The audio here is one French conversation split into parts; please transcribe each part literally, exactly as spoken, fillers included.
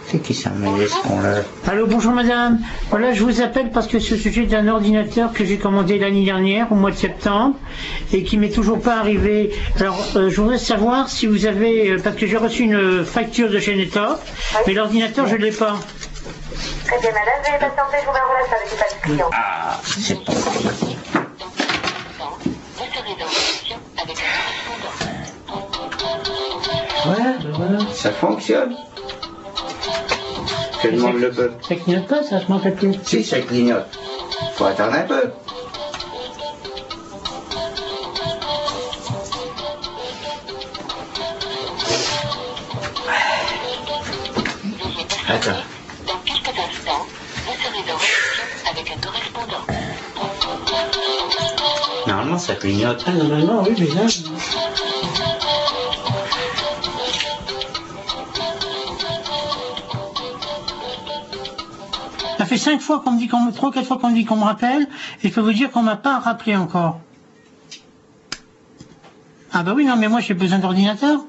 C'est qui s'en met ce con-là? Allô, bonjour madame. Voilà, je vous appelle parce que c'est au sujet d'un ordinateur que j'ai commandé l'année dernière, au mois de septembre, et qui m'est toujours pas arrivé. Alors, euh, je voudrais savoir si vous avez, euh, parce que j'ai reçu une facture de chez Netop, oui. Mais l'ordinateur, je l'ai pas. Très bien, madame, veuillez patienter, je vous mets en relation avec l'état du client. Ah, c'est pas possible. Voilà, ben voilà. Ça fonctionne. Je demande le peu. Ça clignote pas, ça, je m'en rappelle plus. Si, ça clignote. Faut attendre un peu. Attends. Dans quelques instants, vous serez en relation avec un correspondant. Normalement, ça clignote. Ah, normalement, oui, mais là... Ça fait cinq fois qu'on me dit qu'on me, trois, quatre fois qu'on me dit qu'on me rappelle, et je peux vous dire qu'on m'a pas rappelé encore. Ah bah oui, non, mais moi j'ai besoin d'ordinateur.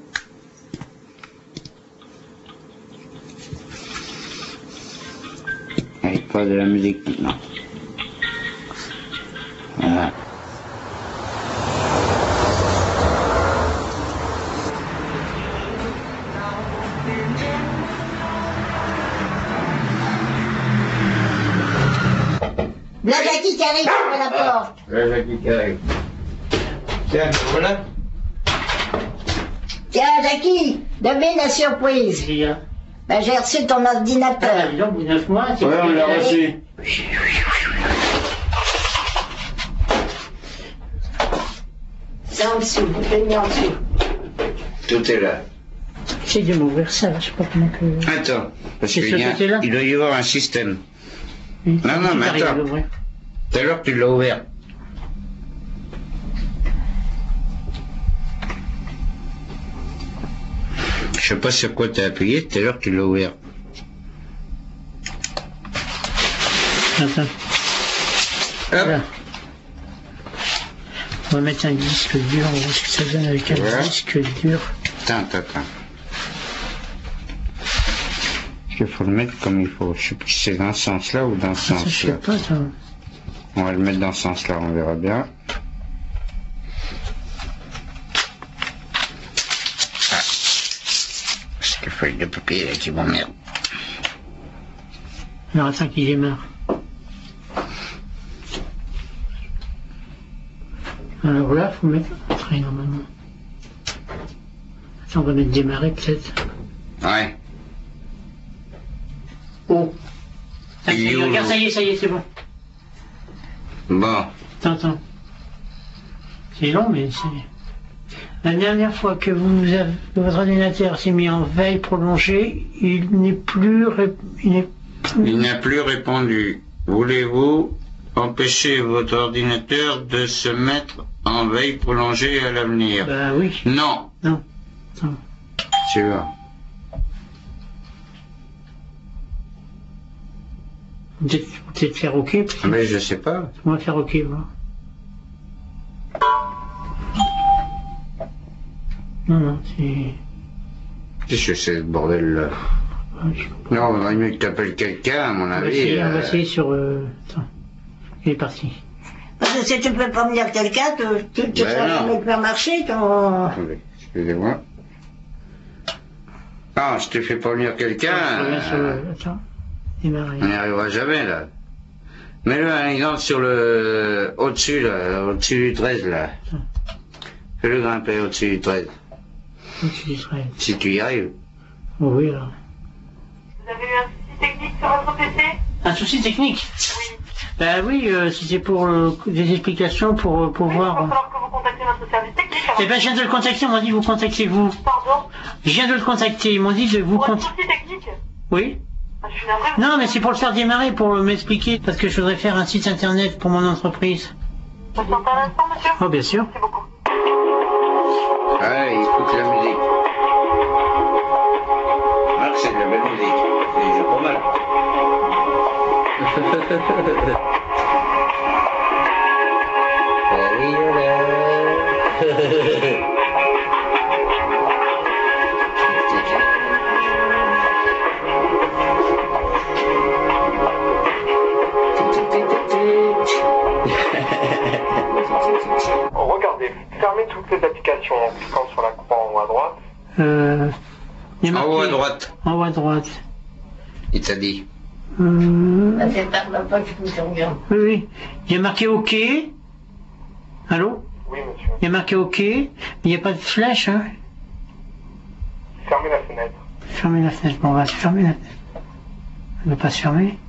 Avec pas de la musique, non. Voilà. La Jackie qui arrive sur la porte. La Jackie qui arrive. Tiens, voilà. Tiens, Jackie, devine la surprise. Ben, j'ai reçu ton ordinateur. Ah, dis donc, au bout de neuf mois, c'est... Ouais, on l'a reçu. C'est en dessous, je l'ai mis en dessous. Tout est là. J'essaie de m'ouvrir ça, là, je sais pas comment que... Attends, parce C'est qu'il y ce a, côté-là il doit y avoir un système. Oui, Non, non, mais attends. Tout à l'heure, tu l'as ouvert. Je sais pas sur quoi tu as appuyé, tout à l'heure, tu l'as ouvert. Attends. Hop. Voilà. On va mettre un disque dur, on va voir ce que ça donne avec un Voilà. disque dur. Attends, attends, attends. Parce qu'il faut le mettre comme il faut. Je sais plus si c'est dans ce sens-là ou dans ce Ça, je sais sens-là. pas, ça. On va le mettre dans ce sens-là, on verra bien. Ah. C'est la feuille de papier là qui m'emmerde. Alors, attends qu'il démarre. Alors là, faut mettre entrée normalement. Attends, on va mettre démarrer peut-être. Ouais. Oh. Ah, ça y est, Il est où, regarde, le- ça y est, ça y est, c'est bon. Bon. Attends, attends. C'est long, mais c'est... La dernière fois que vous avez, que votre ordinateur s'est mis en veille prolongée, il n'est plus... ré- Il n'est plus... Il n'a plus répondu. Voulez-vous empêcher votre ordinateur de se mettre en veille prolongée à l'avenir? Bah oui. Non. Non. Attends. Tu vois. Peut-être peut-être faire OK. Parce que Mais je sais pas. on va faire OK, voilà. Non, non, c'est... Qu'est-ce que c'est ce bordel là? ah, je- Non, il vaut mieux que tu appelles quelqu'un, à mon On va avis. essayer, on va euh, essayer sur... Euh... Attends. Il est parti. Parce que si tu peux pas me dire quelqu'un, tu, tu, tu Ben vas non. jamais faire marcher ton... Attendez, excusez-moi. Ah, je te fais pas venir quelqu'un. Je reviens sur euh, le... Attends. Démarrer. On n'y arrivera jamais là. Mets-le un exemple sur le... au-dessus là, au-dessus du treize là. Fais-le grimper au-dessus du treize. Au-dessus du treize. Si tu y arrives. Oh oui, alors. Vous avez eu un souci technique sur votre P C? Un souci technique? Oui. Ben oui, euh, si c'est pour euh, des explications, pour, euh, pour Oui, il va voir... euh. falloir que vous contactiez notre service technique. Eh ben, je viens de le contacter, on m'a dit vous contactez-vous. Pardon? Je viens de le contacter, ils m'ont dit de vous Pour un contacter. souci technique? Oui? Ah, je suis navrée. vous- Non, mais c'est pour le faire démarrer, pour m'expliquer, parce que je voudrais faire un site internet pour mon entreprise. Patientez un instant, monsieur? Oh, bien sûr. Merci beaucoup. Allez, écoute la musique. Marc, c'est de la belle musique. C'est déjà pas mal. confirmation en cliquant sur la croix en haut à droite. Euh, il y a En marqué, haut à droite, en haut à droite. il t'a dit. Euh, Ça fait tard pas que je me regarde. oui, oui. Il y a marqué OK. Allô? Oui, monsieur. Il y a marqué OK, mais il n'y a pas de flèche, hein? Fermez la fenêtre. Fermez la fenêtre. Bon, on va se fermer la fenêtre. Elle ne veut pas se fermer.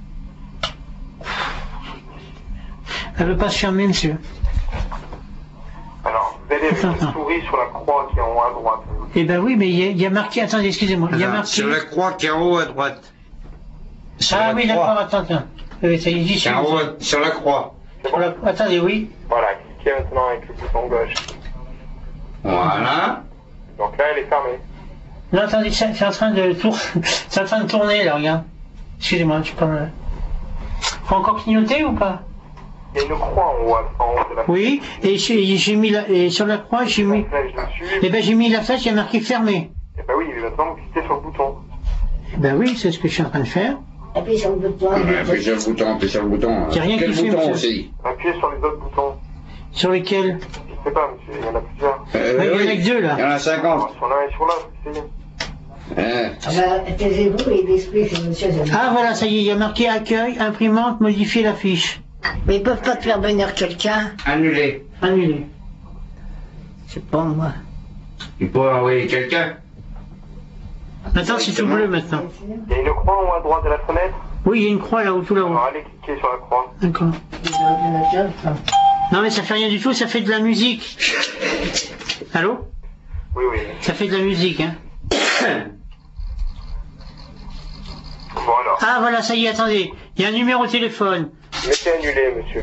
Elle ne veut pas se fermer, monsieur. Alors, vous allez avec Attends, une attends. souris sur la croix qui est en haut à droite. Eh ben oui, mais il y a, il y a marqué, attendez, excusez-moi, il y a Attends, marqué... sur la croix qui est en haut à droite. Sur Ah la oui, croix. d'accord, attends, attends. Oui, ça y est, j'y Qui suis. est en haut, sur la croix. Sur la- Attendez, oui. Voilà, cliquez maintenant avec le bouton gauche. Voilà. Donc là, elle est fermée. Non, attendez, c'est c'est en train de tour... c'est en train de tourner, là, regarde. Excusez-moi, je suis pas mal. Faut encore clignoter ou pas? Il y a une croix en haut, à- en haut de la Oui, et j'ai j'ai mis la... et sur la croix, j'ai mis... flèche dessus. Eh ben j'ai mis la flèche, il y a marqué fermé. Et ben oui, mais maintenant vous cliquez sur le bouton. Eh ben oui, c'est ce que je suis en train de faire. Appuie sur le bouton. Appuie sur le bouton, appuie sur le bouton. J'ai rien Quel qui fait, bouton monsieur. aussi? Appuyez sur les autres boutons. Sur lesquels? Je sais pas, monsieur, il y en a plusieurs. Euh, Ouais, il y en a oui. que deux, là. Il y en a cinquante. Alors, sur l'un et sur l'autre, essayez. Hein. Ah bah, taisez-vous et l'explique, c'est monsieur. Ah voilà, ça y est, il y a marqué accueil, imprimante, modifier la fiche. Mais ils peuvent pas te faire venir quelqu'un. Annulé. Annulé. C'est pas moi. Il pourrait envoyer quelqu'un. Maintenant, c'est tout bleu maintenant. Il y a une croix en haut à droite de la fenêtre. Oui, il y a une croix là-haut, tout là-haut. Alors allez cliquer sur la croix. D'accord. C'est l'ordinateur, ça. Non mais ça fait rien du tout, ça fait de la musique. Allô? Oui, oui. Ça fait de la musique, hein. Voilà. Ah voilà, ça y est, attendez. Il y a un numéro de téléphone. Mettez annulé, monsieur.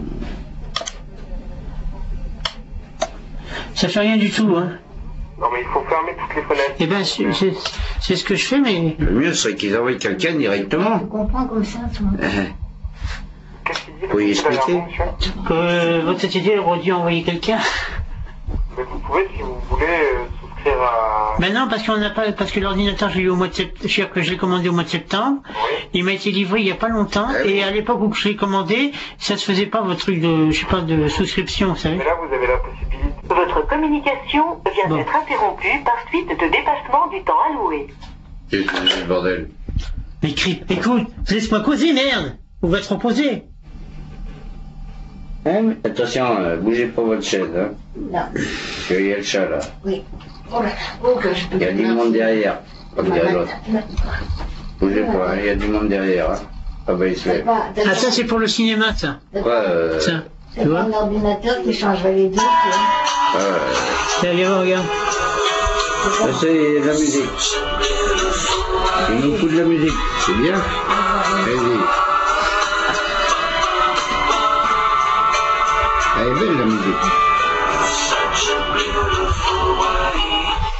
Ça fait rien du tout, hein. Non, mais il faut fermer toutes les fenêtres. Eh ben, c'est c'est- c'est ce que je fais, mais... Le mieux serait qu'ils envoient quelqu'un directement. Tu comprends comme ça, toi? Euh, Qu'est-ce qu'il dit, le Pouvez monsieur expliquer derrière vous, monsieur Que euh, votre société elle aurait dû envoyer quelqu'un. Mais vous pouvez, si vous voulez, euh, souscrire à... Ben non, parce qu'on n'a pas, parce que l'ordinateur, je l'ai eu au mois de septembre, je que je l'ai commandé au mois de septembre. Oui. Il m'a été livré il y a pas longtemps, Ah oui. et à l'époque où je l'ai commandé, ça se faisait pas votre truc de, je sais pas, de souscription, vous savez. Mais là, vous avez la possibilité. Votre communication vient Bon. d'être interrompue par suite de dépassement du temps alloué. Qu'est-ce que c'est, ce bordel? Mais crie, écoute, laisse-moi causer, merde! On va te reposer. Hein, mais attention, euh, bougez pas votre chaise, hein. Non. Parce qu'il y a le chat là. Oui. Oh là, oh que je peux Il y a du monde derrière. Comme dirait l'autre. Bougez pas, hein, il y a du monde derrière. Hein. Ah bah il se C'est lève. pas, c'est Ah, ça, c'est pour le cinéma, ça. Quoi, euh, Ça, c'est tu pas vois? un ordinateur qui changerait les disques. Hein. euh, Tiens, viens voir, regarde. ça c'est de la musique. Il nous fout de la musique, c'est bien. Vas-y. Elle est belle la musique.